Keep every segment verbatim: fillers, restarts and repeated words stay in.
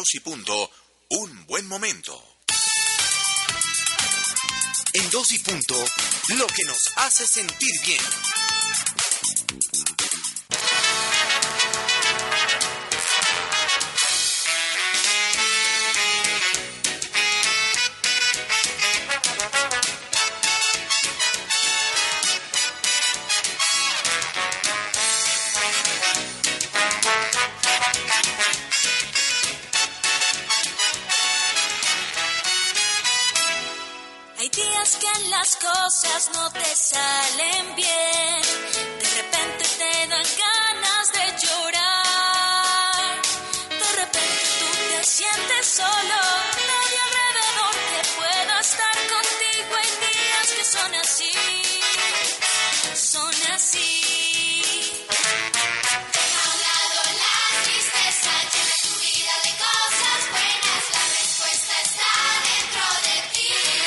dos y punto, un buen momento. En Dos y Punto, lo que nos hace sentir bien. Hay días que las cosas no te salen bien, de repente te dan ganas de llorar, de repente tú te sientes solo, nadie alrededor que pueda estar contigo. Hay días que son así, son así. Deja a un lado la tristeza, llena tu vida de cosas buenas, la respuesta está dentro de ti.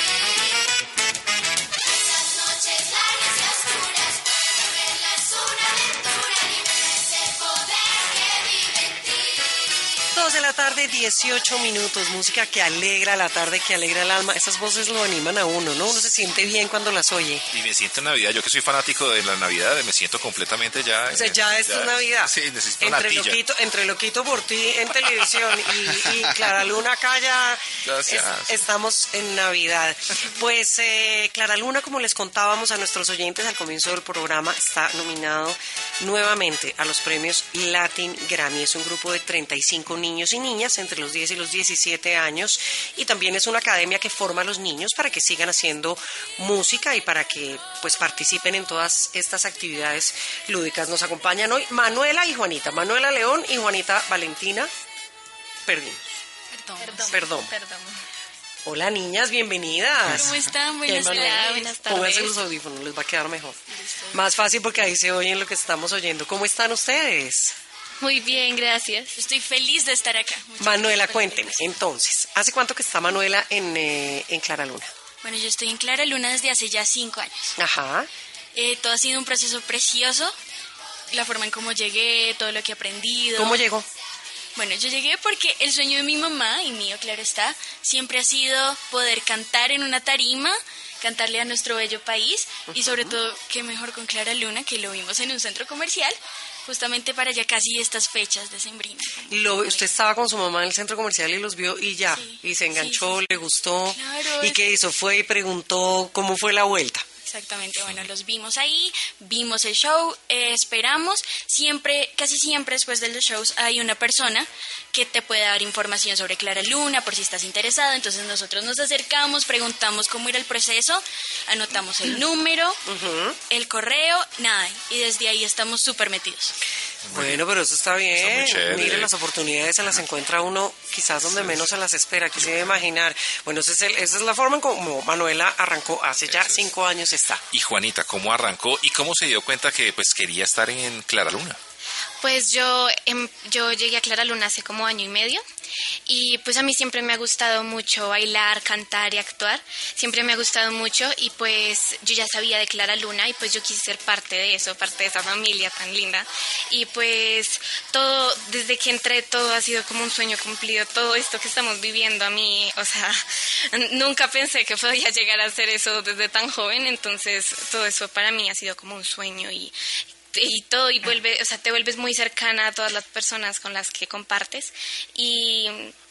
Noches largas y oscuras, vivirla es una aventura, libre de ese poder que vive en ti. dos de la tarde, dieciocho minutos, música que alegra la tarde, que alegra el alma. Esas voces lo animan a uno, ¿no? Uno se siente bien cuando las oye. Y me siento en Navidad, yo que soy fanático de la Navidad, me siento completamente ya... O sea, ya esto es Navidad. Sí, necesito entre natilla. loquito, entre Loquito por ti en televisión y, y Clara Luna acá ya Gracias. es- estamos en Navidad. Pues eh, Clara Luna, como les contábamos a nuestros oyentes al comienzo del programa, está nominado nuevamente a los premios Latin Grammy. Es un grupo de treinta y cinco niños y niñas entre los diez y los diecisiete años, y también es una academia que forma a los niños para que sigan haciendo música y para que pues participen en todas estas actividades lúdicas. Nos acompañan hoy Manuela y Juanita, Manuela León y Juanita Valentina. Perdimos. Perdón. Perdón. Perdón. Perdón. Hola niñas, bienvenidas. ¿Cómo están? Bien, Buenas Manuela. tardes. Buenas tardes. Pónganse los audífonos, les va a quedar mejor. Más fácil porque ahí se oyen lo que estamos oyendo. ¿Cómo están ustedes? Muy bien, gracias. Estoy feliz de estar acá. Muchas Manuela, gracias por la cuénteme, invitación. entonces, ¿hace cuánto que está Manuela en, eh, en Clara Luna? Bueno, yo estoy en Clara Luna desde hace ya cinco años. Ajá. Eh, todo ha sido un proceso precioso. La forma en cómo llegué, todo lo que he aprendido. ¿Cómo llegó? Bueno, yo llegué porque el sueño de mi mamá, y mío, claro está, siempre ha sido poder cantar en una tarima, cantarle a nuestro bello país, y sobre todo, qué mejor con Clara Luna, que lo vimos en un centro comercial, justamente para ya casi estas fechas decembrinas. Lo, usted estaba con su mamá en el centro comercial y los vio y ya, Sí, y se enganchó, sí, sí. le gustó. Claro, ¿Y es- qué hizo? Fue y preguntó cómo fue la vuelta. Exactamente, bueno, los vimos ahí, vimos el show, eh, esperamos, siempre, casi siempre después de los shows hay una persona que te puede dar información sobre Clara Luna por si estás interesado, entonces nosotros nos acercamos, preguntamos cómo era el proceso, anotamos el número, el correo, nada, y desde ahí estamos súper metidos. Bueno, pero eso está bien. Está muy chévere. Miren, las oportunidades se las encuentra uno quizás donde menos se las espera, que se debe imaginar. Bueno, esa es, el- esa es la forma en como Manuela arrancó hace ya Eso es. cinco años está. Y Juanita, ¿cómo arrancó y cómo se dio cuenta que pues quería estar en Clara Luna? Pues yo, em, yo llegué a Clara Luna hace como año y medio y pues a mí siempre me ha gustado mucho bailar, cantar y actuar, siempre me ha gustado mucho y pues yo ya sabía de Clara Luna y pues yo quise ser parte de eso, parte de esa familia tan linda y pues todo, desde que entré todo ha sido como un sueño cumplido, todo esto que estamos viviendo a mí, o sea, n- nunca pensé que podía llegar a hacer eso desde tan joven, entonces todo eso para mí ha sido como un sueño y y todo y vuelve, o sea, te vuelves muy cercana a todas las personas con las que compartes y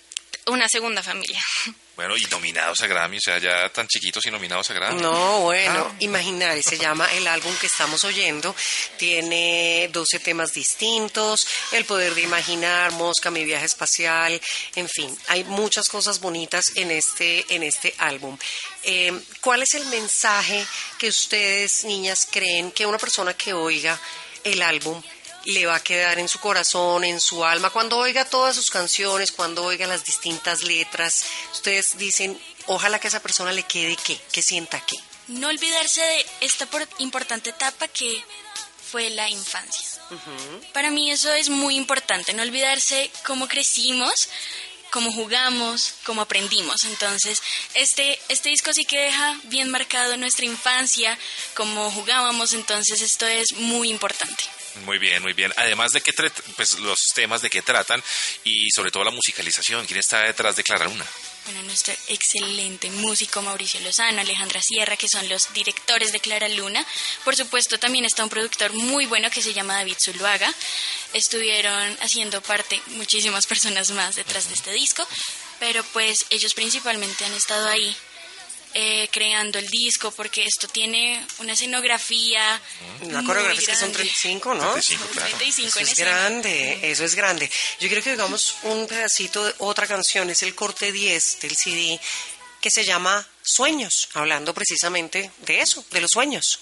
una segunda familia. Bueno, y nominados a Grammy, o sea, ya tan chiquitos y nominados a Grammy. No, bueno, Ah. imaginar, se llama el álbum que estamos oyendo, tiene doce temas distintos, El poder de imaginar, Mosca, Mi viaje espacial, en fin, hay muchas cosas bonitas en este, en este álbum. Eh, ¿Cuál es el mensaje que ustedes, niñas, creen que una persona que oiga el álbum le va a quedar en su corazón, en su alma, cuando oiga todas sus canciones, cuando oiga las distintas letras? Ustedes dicen, ojalá que a esa persona le quede qué, que sienta qué. No olvidarse de esta por- importante etapa que fue la infancia. Para mí eso es muy importante, no olvidarse cómo crecimos, cómo jugamos, cómo aprendimos. Entonces, este, este disco sí que deja bien marcado nuestra infancia, cómo jugábamos, entonces esto es muy importante. Muy bien, muy bien. Además de que pues los temas de qué tratan y sobre todo la musicalización, ¿quién está detrás de Clara Luna? Bueno, nuestro excelente músico Mauricio Lozano, Alejandra Sierra, que son los directores de Clara Luna. Por supuesto, también está un productor muy bueno que se llama David Zuluaga. Estuvieron haciendo parte muchísimas personas más detrás de este disco, pero pues ellos principalmente han estado ahí eh, creando el disco, porque esto tiene una escenografía. Una coreografía es que son treinta y cinco, ¿no? treinta y cinco, claro. treinta y cinco Eso en es escena. grande, eso es grande. Yo quiero que digamos un pedacito de otra canción, es el corte diez del C D, que se llama Sueños, hablando precisamente de eso, de los sueños.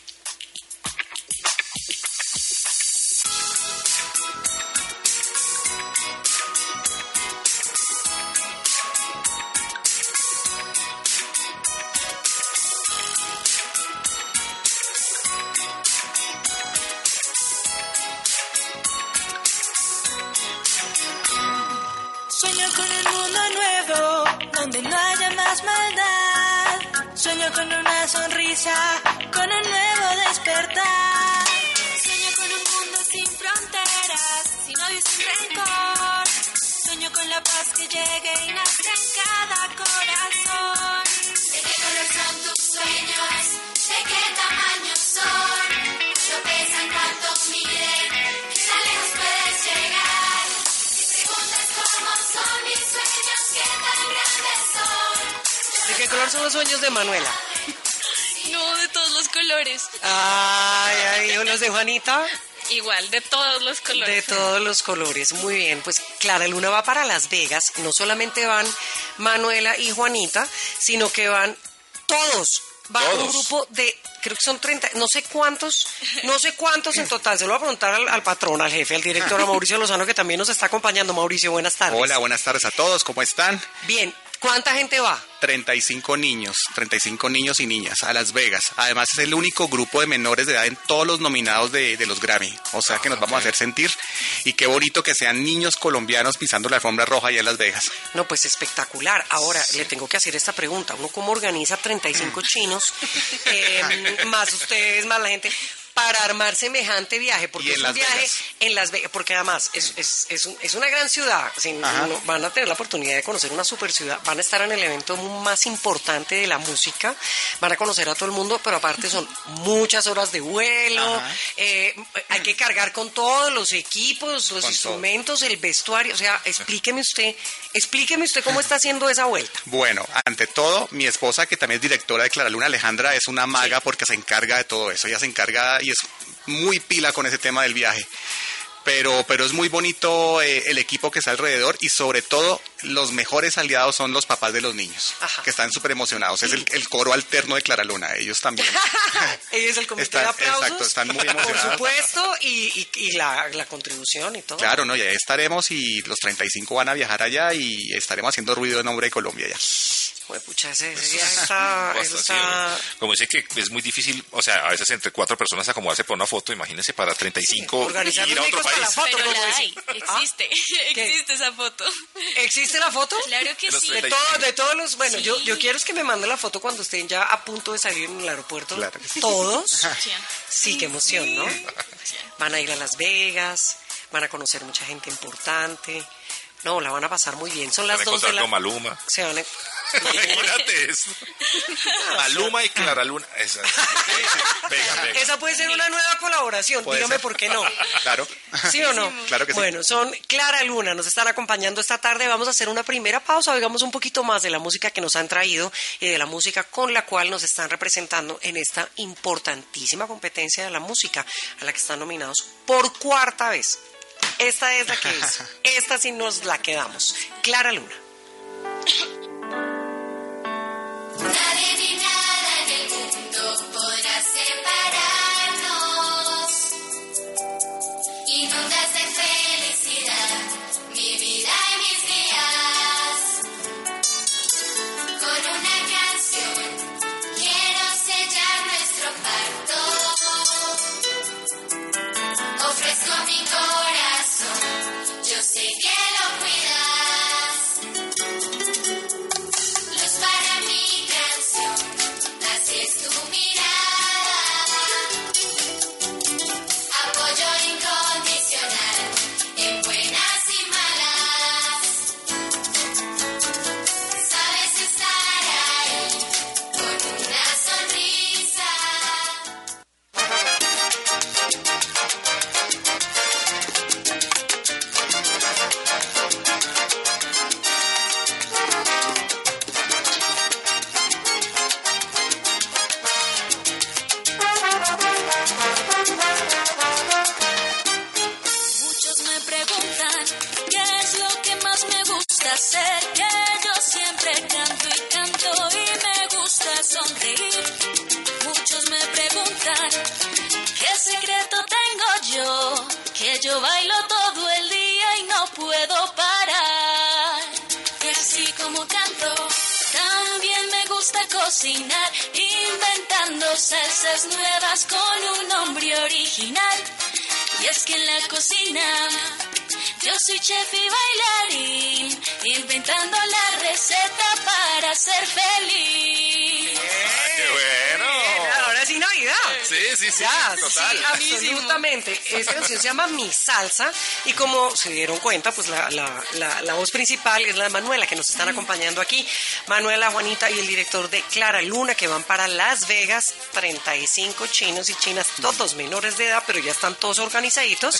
Sueño con un mundo nuevo, donde no haya más maldad. Sueño con una sonrisa, con un nuevo despertar. Sueño con un mundo sin fronteras, sin odio y sin rencor. Sueño con la paz que llegue y nace en cada corazón. ¿De qué color son tus sueños? ¿De qué tamaño son? ¿Cuánto pesan? ¿Cuánto miden? ¿Qué tan lejos puedes llegar? Si preguntas cómo son mis sueños, ¿qué tan grandes son? ¿De qué color son los sueños de Manuela? No, de todos los colores. Ay, ay, los de Juanita. Igual, de todos los colores. De todos los colores, muy bien. Pues Clara Luna va para Las Vegas. No solamente van Manuela y Juanita, sino que van todos. Va Todos. un grupo de, creo que son treinta, no sé cuántos, no sé cuántos en total. Se lo voy a preguntar al, al patrón, al jefe, al director, a Mauricio Lozano, que también nos está acompañando. Mauricio, buenas tardes. Hola, buenas tardes a todos, ¿cómo están? Bien, ¿cuánta gente va? treinta y cinco niños, treinta y cinco niños y niñas a Las Vegas. Además es el único grupo de menores de edad en todos los nominados de, de los Grammy. O sea que nos vamos a hacer sentir. Y qué bonito que sean niños colombianos pisando la alfombra roja allá en Las Vegas. No, pues espectacular. Ahora, le tengo que hacer esta pregunta. ¿Uno cómo organiza treinta y cinco chinos, eh, más ustedes, más la gente, para armar semejante viaje? Porque Y en es un Las viaje Vegas. en Las Vegas, porque además es, es, es, un- es una gran ciudad. O sea, no- van a tener la oportunidad de conocer una super ciudad, van a estar en el evento más importante de la música, van a conocer a todo el mundo, pero aparte son muchas horas de vuelo, Ajá. eh, hay que cargar con todos los equipos, los Con instrumentos, el vestuario. O sea, explíqueme usted, explíqueme usted cómo está haciendo esa vuelta. Bueno, ante todo, mi esposa, que también es directora de Clara Luna, Alejandra, es una maga porque se encarga de todo eso. Ella se encarga y es muy pila con ese tema del viaje. Pero, pero es muy bonito eh, el equipo que está alrededor y sobre todo los mejores aliados son los papás de los niños, Ajá. que están súper emocionados. Es el, el coro alterno de Clara Luna, ellos también. Ellos es el comité Están- de aplausos. exacto, están muy Por emocionados. supuesto, y, y, y la, la contribución y todo. Claro, no, ya estaremos y los treinta y cinco van a viajar allá y estaremos haciendo ruido en nombre de Colombia ya. Joder, pucha, ese, ese viaje está, eso está... Como dice que es muy difícil, o sea, a veces entre cuatro personas acomodarse para una foto, imagínense para treinta y cinco organizar y ir a los otro micros para la país. foto. Pero como la dice. hay, ¿Ah? existe, ¿Qué? existe esa foto. ¿Existe la foto? Claro que De los sí. De, treinta y todo, de todos los... Bueno, Sí. yo, yo quiero es que me mande la foto cuando estén ya a punto de salir en el aeropuerto. Claro que sí. ¿Todos? Sí. Sí, qué emoción, ¿no? Van a ir a Las Vegas, van a conocer mucha gente importante. No, la van a pasar muy bien. Son las Van a dos de encontrar la... con Maluma. Se van a... Imagínate eso. Maluma y Clara Luna. Esa. Pega, pega. Esa puede ser una nueva colaboración. Puede Dígame ser. por qué no. Claro. ¿Sí o no? Claro que sí. Bueno, son Clara Luna, nos están acompañando esta tarde. Vamos a hacer una primera pausa, oigamos un poquito más de la música que nos han traído y de la música con la cual nos están representando en esta importantísima competencia de la música a la que están nominados por cuarta vez. Esta es la que es. Esta sí nos la quedamos. Clara Luna. Nadie ni nada en el mundo podrá separarnos. Inundas de felicidad mi vida y mis días. Con una canción quiero sellar nuestro pacto. Ofrezco mi corazón, yo sé que lo cuidas. gusta ser, que yo siempre canto y canto y me gusta sonreír. Muchos me preguntan qué secreto tengo yo, que yo bailo todo el día y no puedo parar. Y así como canto, también me gusta cocinar, inventando salsas nuevas con un nombre original. Y es que en la cocina yo soy chef y bailarín, inventando la receta para ser feliz. ¡Qué bueno! Ahora sí, Navidad. Sí, sí, sí, Ya, total. sí, absolutamente. Esta canción se llama Mi Salsa y como se dieron cuenta, pues la, la, la, la voz principal es la de Manuela, que nos están acompañando aquí. Manuela, Juanita y el director de Clara Luna, que van para Las Vegas, treinta y cinco chinos y chinas, todos menores de edad, pero ya están todos organizaditos,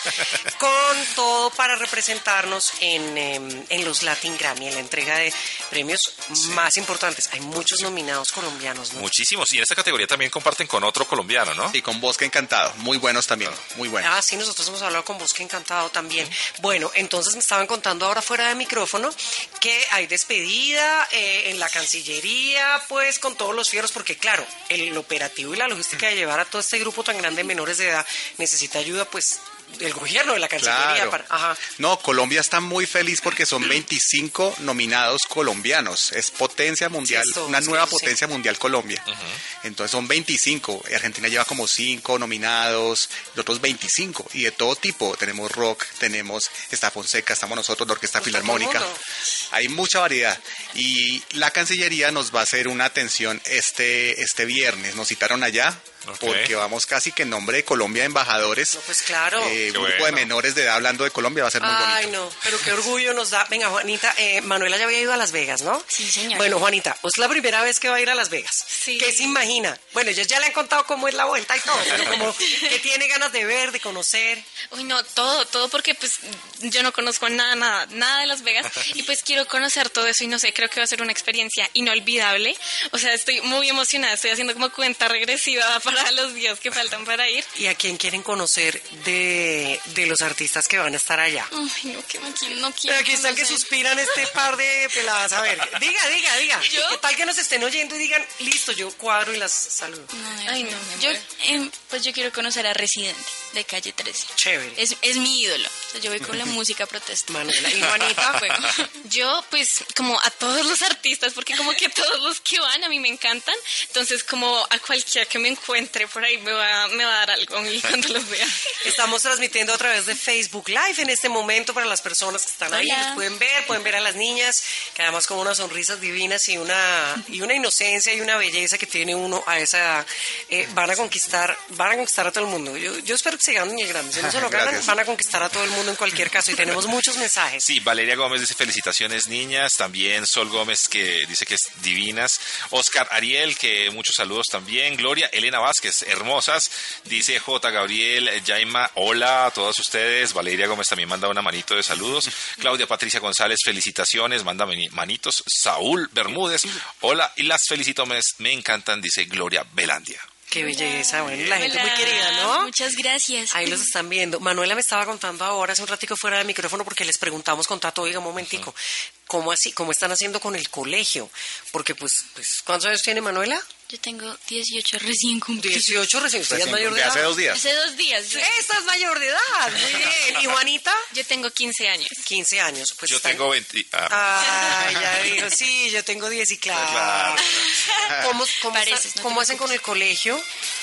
con todo para representarnos en, eh, en los Latin Grammy, en la entrega de premios más importantes. Hay muchos nominados colombianos, ¿no? Muchísimos. Y en esta categoría también comparten con otro colombiano, ¿no? Y con Bosque Encantado, muy buenos también, muy buenos. Ah, sí, nosotros hemos hablado con Bosque Encantado también. Bueno, entonces me estaban contando ahora fuera de micrófono que hay despedida eh, en la Cancillería, pues con todos los fieros, porque claro, el operativo y la logística de llevar a todo este grupo tan grande de menores de edad necesita ayuda, pues, del gobierno, de la Cancillería. Claro. Para, ajá. No, Colombia está muy feliz porque son veinticinco nominados colombianos. Es potencia mundial, Sí, esto, una sí, nueva sí. potencia mundial Colombia. Entonces son veinticinco. Argentina lleva como cinco nominados, los otros veinticinco. Y de todo tipo. Tenemos rock, tenemos Está Fonseca, estamos nosotros, la Orquesta Pues todo el Filarmónica. mundo. Hay mucha variedad. Y la Cancillería nos va a hacer una atención este, este viernes. Nos citaron allá. Ok. Porque vamos casi que en nombre de Colombia de embajadores. No, pues claro. Eh, Qué un grupo bueno. de menores de edad hablando de Colombia va a ser muy Ay, bonito. no, pero qué orgullo nos da. Venga, Juanita, eh, Manuela ya había ido a Las Vegas, ¿no? Sí, señora. Bueno, Juanita, es la primera vez que va a ir a Las Vegas. Sí. ¿Qué se imagina? Bueno, ellos ya le han contado cómo es la vuelta y todo, pero como que tiene ganas de ver, de conocer. Uy, no, todo, todo porque pues yo no conozco nada, nada, nada de Las Vegas y pues quiero conocer todo eso y no sé, creo que va a ser una experiencia inolvidable. O sea, estoy muy emocionada, estoy haciendo como cuenta regresiva para los días que faltan para ir. ¿Y a quién quieren conocer de, de los artistas que van a estar allá? Ay, no, que no quiero, no quiero. Pero aquí están que conocer. suspiran este par de peladas. A ver, diga, diga, diga. ¿Yo? ¿Qué tal que nos estén oyendo y digan, listo, yo cuadro y las saludo? Ay, no, me Yo, muero. em, pues yo quiero conocer a Residente de Calle trece. Chévere. Es, es mi ídolo. O sea, yo voy con la música protesta. Manuela y Juanita. Bueno, Yo, pues, como a todos los artistas, porque como que todos los que van a mí me encantan, entonces como a cualquiera que me encuentre por ahí me va, me va a dar algo a mí cuando los vea. Estamos transmitiendo a través de Facebook Live en este momento para las personas que están ahí. Hola. Los pueden ver, pueden ver a las niñas, que además con unas sonrisas divinas y una y una inocencia y una belleza que tiene uno a esa edad, eh, van a conquistar, van a conquistar a todo el mundo. Yo, yo espero que se ganen el Grammy. Si no se lo ganan, Gracias. van a conquistar a todo el mundo en cualquier caso. Y tenemos muchos mensajes. Sí, Valeria Gómez dice felicitaciones niñas, también Sol Gómez que dice que es divinas, Oscar Ariel que muchos saludos también, Gloria Elena Vázquez, hermosas, dice J. Gabriel, Jaima, hola a todos ustedes, Valeria Gómez también manda una manito de saludos, Claudia Patricia González, felicitaciones, manda mani- manitos, Saúl Bermúdez, hola y las felicito, me, me encantan, dice Gloria Belandia. Qué belleza, bueno, la gente muy hola. querida, ¿no? Muchas gracias. Ahí los están viendo. Manuela me estaba contando ahora, hace un ratico fuera del micrófono, porque les preguntamos con Tato, oiga, un momentico, ¿cómo así? ¿Cómo están haciendo con el colegio? Porque, pues, pues ¿cuántos años tiene Manuela? Yo tengo dieciocho recién cumplidos. dieciocho recién. ¿Usted ya es Recién- mayor de de edad? hace dos días. Hace dos días. yo- Esta es mayor de edad, muy bien. ¿Y Juanita? Yo tengo quince años. quince años. Pues Yo están- tengo veinte... ah. Ay, ya digo, sí, yo tengo diez y claro. Claro. ¿Cómo, cómo, Pareces, están- no te cómo hacen con el colegio?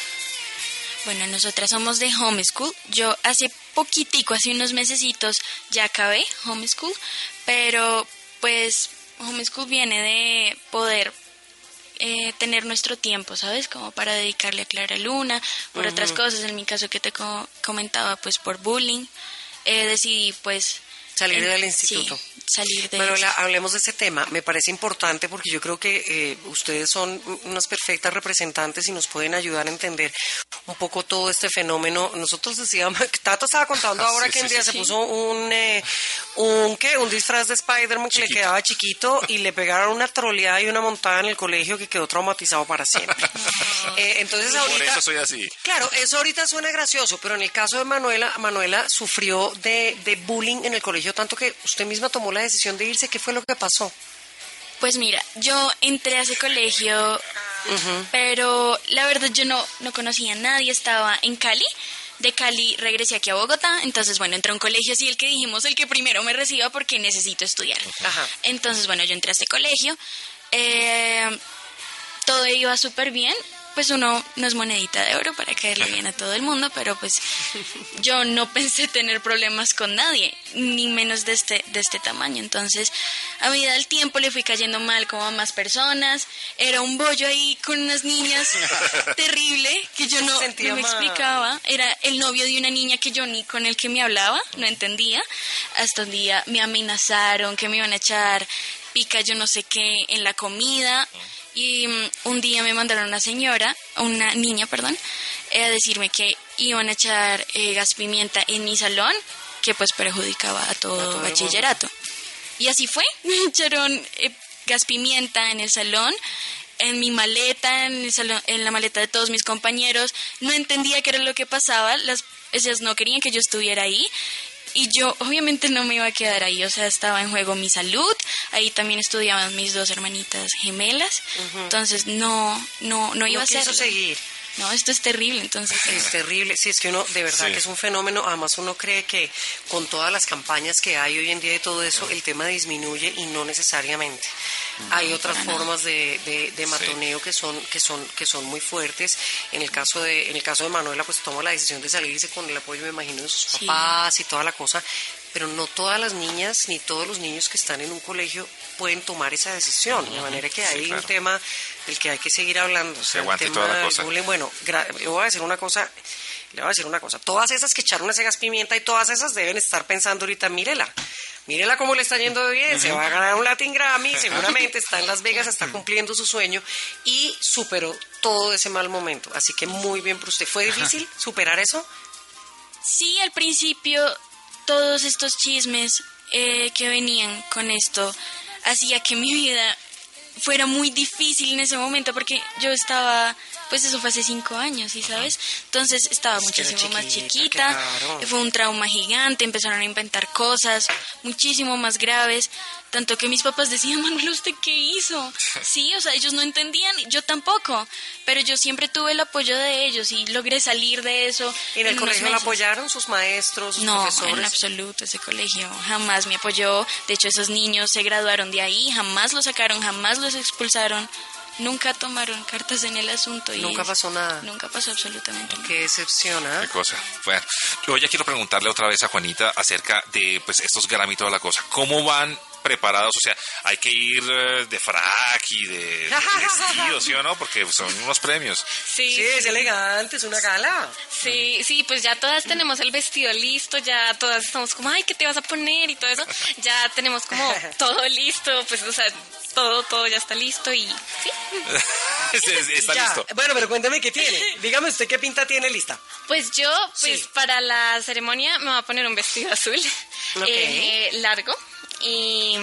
Bueno, nosotras somos de homeschool. Yo hace poquitico, hace unos mesecitos, ya acabé homeschool, pero pues homeschool viene de poder eh, tener nuestro tiempo, ¿sabes? Como para dedicarle a Clara Luna, por otras cosas. En mi caso que te co- comentaba, pues por bullying, eh, decidí pues... Salir en- del instituto. Sí, salir de Pero eso. la- hablemos de ese tema. Me parece importante porque yo creo que eh, ustedes son unas perfectas representantes y nos pueden ayudar a entender un poco todo este fenómeno. Nosotros decíamos, Tato estaba contando ahora Sí, que sí, un día sí, se sí. puso un, eh, un, ¿qué? un disfraz de Spider-Man que le Chiquito. quedaba chiquito y le pegaron una troleada y una montada en el colegio que quedó traumatizado para siempre. Eh, entonces Por ahorita... eso soy así. Claro, eso ahorita suena gracioso, pero en el caso de Manuela, Manuela sufrió de, de bullying en el colegio sorprendió tanto que usted misma tomó la decisión de irse? ¿Qué fue lo que pasó? Pues mira, yo entré a ese colegio, uh-huh. pero la verdad yo no, no conocía a nadie, estaba en Cali. De Cali regresé aquí a Bogotá, entonces bueno, entré a un colegio así, el que dijimos, el que primero me reciba porque necesito estudiar. Ajá. Entonces bueno, yo entré a este colegio, eh, todo iba súper bien, pues uno no es monedita de oro para caerle bien a todo el mundo, pero pues yo no pensé tener problemas con nadie, ni menos de este, de este tamaño. Entonces, a medida del tiempo le fui cayendo mal como a más personas, era un bollo ahí con unas niñas terrible, que yo no, no me explicaba, era el novio de una niña que yo ni con el que me hablaba, no entendía, hasta un día me amenazaron que me iban a echar pica yo no sé qué en la comida. Y um, un día me mandaron una señora, una niña, perdón, eh, a decirme que iban a echar eh, gas pimienta en mi salón, que pues perjudicaba a todo, a todo bachillerato. Y así fue, me echaron eh, gas pimienta en el salón, en mi maleta, en, el salón, en la maleta de todos mis compañeros. No entendía qué era lo que pasaba, las, ellas no querían que yo estuviera ahí. Y yo obviamente no me iba a quedar ahí, o sea, estaba en juego mi salud, ahí también estudiaban mis dos hermanitas gemelas, uh-huh. entonces no, no, no iba no a hacerlo. seguir. No, esto es terrible, entonces. Es terrible, sí, es que uno, de verdad sí. que es un fenómeno, además uno cree que con todas las campañas que hay hoy en día y todo eso, el tema disminuye y no necesariamente. No, hay otras formas de, de, de matoneo sí. que son que son que son muy fuertes. En el caso de en el caso de Manuela, pues toma la decisión de salirse con el apoyo, me imagino, de sus sí. papás y toda la cosa, pero no todas las niñas ni todos los niños que están en un colegio pueden tomar esa decisión, uh-huh. de manera que hay sí, claro. un tema del que hay que seguir hablando. O sea, se aguante el toda tema la cosa. Bullying, bueno, gra- le voy a decir una cosa, le voy a decir una cosa. Todas esas que echaron ese gas pimienta y todas esas deben estar pensando ahorita, mírela, mírela cómo le está yendo de bien, uh-huh. se va a ganar un Latin Grammy, seguramente está en Las Vegas, está cumpliendo su sueño y superó todo ese mal momento. Así que muy bien por usted. ¿Fue difícil uh-huh. superar eso? Sí, al principio todos estos chismes eh, que venían con esto hacía que mi vida fuera muy difícil en ese momento porque yo estaba, pues eso fue hace cinco años, ¿sí sabes? Entonces estaba es muchísimo chiquita, más chiquita, claro. Fue un trauma gigante, empezaron a inventar cosas muchísimo más graves, tanto que mis papás decían, Manuel, ¿usted qué hizo? Sí, o sea, ellos no entendían, yo tampoco, pero yo siempre tuve el apoyo de ellos y logré salir de eso. ¿Y en el colegio la apoyaron sus maestros, sus no, profesores? No, en absoluto, ese colegio jamás me apoyó, de hecho esos niños se graduaron de ahí, jamás los sacaron, jamás los expulsaron. Nunca tomaron cartas en el asunto. Y nunca pasó nada. Nunca pasó absolutamente nada. Qué decepción, ¿eh? Qué cosa. Bueno, yo ya quiero preguntarle otra vez a Juanita acerca de pues estos Grammy y toda la cosa. ¿Cómo van preparados? O sea, hay que ir de frac y de, de vestido, ¿sí o no? Porque son unos premios. Sí, sí, es elegante, es una gala. Sí, sí, pues ya todas tenemos el vestido listo, ya todas estamos como, ay, ¿qué te vas a poner? Y todo eso. Ya tenemos como todo listo, pues, o sea, todo, todo ya está listo y sí. Está ya. listo. Bueno, pero cuéntame qué tiene. Dígame usted qué pinta tiene lista. Pues yo, pues sí. para la ceremonia me voy a poner un vestido azul, okay. eh, largo. Y,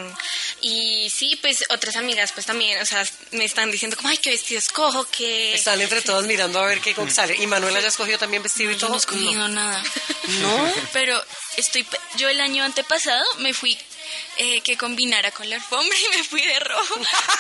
y sí, pues otras amigas pues también, o sea, me están diciendo como, ay, qué vestido escojo, que... Están entre todas mirando a ver qué sale. ¿Y Manuela ya escogió también vestido no, y todo? Yo no he escogido no. nada. ¿No? Pero estoy, yo el año antepasado me fui eh, que combinara con la alfombra y me fui de rojo.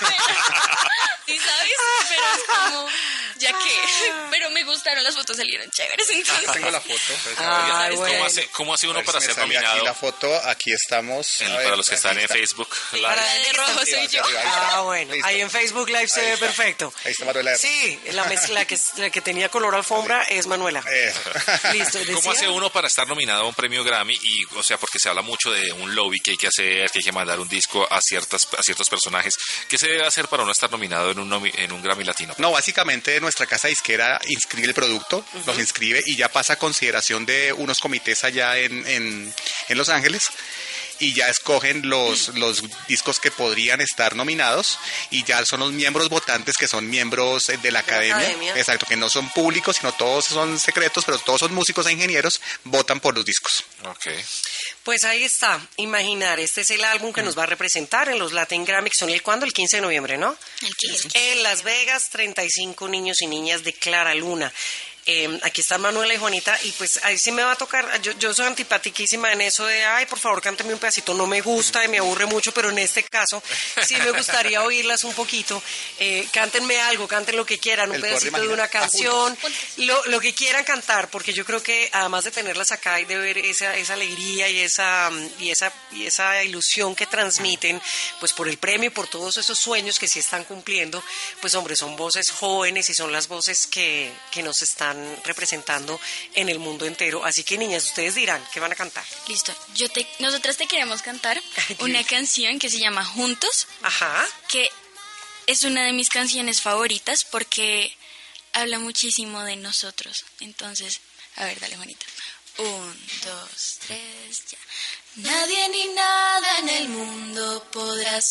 ¿Sí sabes? Pero es como, ya que... Pero me gustaron, las fotos salieron chéveres, entonces... Tengo la foto. Pues, ah, ¿Cómo, bueno. hace, ¿Cómo hace uno para ser sale nominado? Aquí la foto, aquí estamos. En, ver, para los que están en está. Facebook Live. La de rojo soy yo. Ah, bueno. Ahí, ahí en Facebook Live se ve perfecto. Ahí está Manuela. Sí, la mezcla que, la que tenía color alfombra es Manuela. Eh. Listo. ¿Decía? ¿Cómo hace uno para estar nominado a un premio Grammy? Y, o sea, porque se habla mucho de un lobby que hay que hacer, que hay que mandar un disco a ciertas a ciertos personajes. ¿Qué se debe hacer para uno estar nominado en un, nomi en un Grammy Latino? No, básicamente nuestra casa disquera inscribe el producto, uh-huh. nos inscribe y ya pasa a consideración de unos comités allá en, en, en Los Ángeles. Y ya escogen los, los discos que podrían estar nominados y ya son los miembros votantes que son miembros de la, de academia. la academia. Exacto, que no son públicos, sino todos son secretos, pero todos son músicos e ingenieros, votan por los discos. Okay. Pues ahí está, Imaginar, este es el álbum que nos va a representar en los Latin Grammy, que son el cuándo, el quince de noviembre, ¿no? El quince. En Las Vegas, treinta y cinco niños y niñas de Clara Luna. Eh, aquí están Manuela y Juanita, y pues ahí sí me va a tocar. Yo, yo soy antipatiquísima en eso de, ay, por favor, cánteme un pedacito. No me gusta y me aburre mucho, pero en este caso sí me gustaría oírlas un poquito. Eh, cántenme algo, canten lo que quieran, un El pedacito poder de una imaginar. canción, lo, lo que quieran cantar, porque yo creo que además de tenerlas acá y de ver esa, esa alegría y esa, y, esa, y esa ilusión que transmiten, pues por el premio y por todos esos sueños que sí están cumpliendo, pues hombre, son voces jóvenes y son las voces que, que nos están representando en el mundo entero. Así que niñas, ustedes dirán, ¿qué van a cantar? Listo. Yo te, nosotras te queremos cantar una canción que se llama Juntos, Ajá. que es una de mis canciones favoritas porque habla muchísimo de nosotros. Entonces, a ver, dale, Juanita. Un, dos, tres, ya. Nadie ni nada en el mundo podrá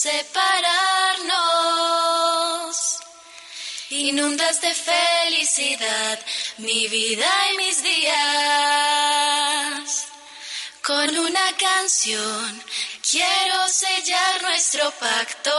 separarnos. Inundas de felicidad mi vida y mis días. Con una canción quiero sellar nuestro pacto.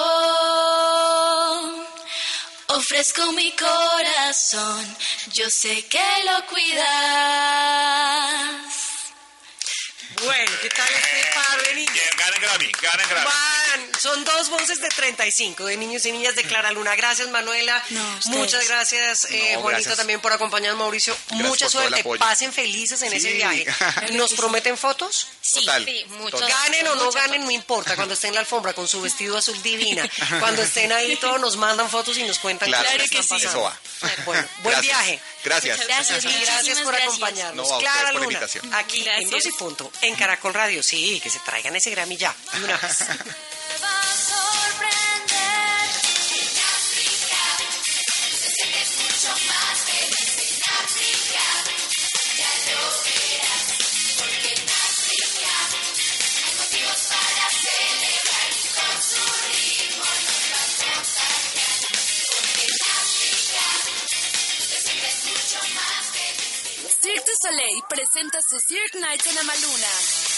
Ofrezco mi corazón, yo sé que lo cuidas. Bueno, ¿qué tal este par de niños? Ganan Grammy, ganan Grammy. Van, son dos voces de treinta y cinco, de niños y niñas de Clara Luna. Gracias, Manuela. No, ustedes. Muchas gracias, eh, No, Juanita, gracias. también por acompañarnos, Mauricio. Gracias Mucha por todo el suerte. apoyo. Pasen felices en Sí. ese viaje. ¿Nos prometen fotos? Sí, Total. Sí, mucho. Total. Ganen o no Muchas ganen, no importa. Cuando estén en la alfombra con su vestido azul divina, cuando estén ahí todos nos mandan fotos y nos cuentan Claro, qué Claro están que sí. pasando. Eso va. Bueno, buen Gracias. viaje. Gracias. Muchas gracias. Y gracias Muchísimas por gracias. acompañarnos. No, a ustedes Clara por la Luna, invitación. aquí en Gracias. Dos y Punto, en Caracol Radio. Sí, que se traigan ese Grammy ya, de una vez. Va a sorprender. En África te sientes mucho más feliz. En África ya lo verás. Porque en África hay motivos para celebrar y con su ritmo nos va a contagiar. Porque en África te sientes mucho más feliz. Cirque du Soleil presenta su Cirque Nights en Amaluna.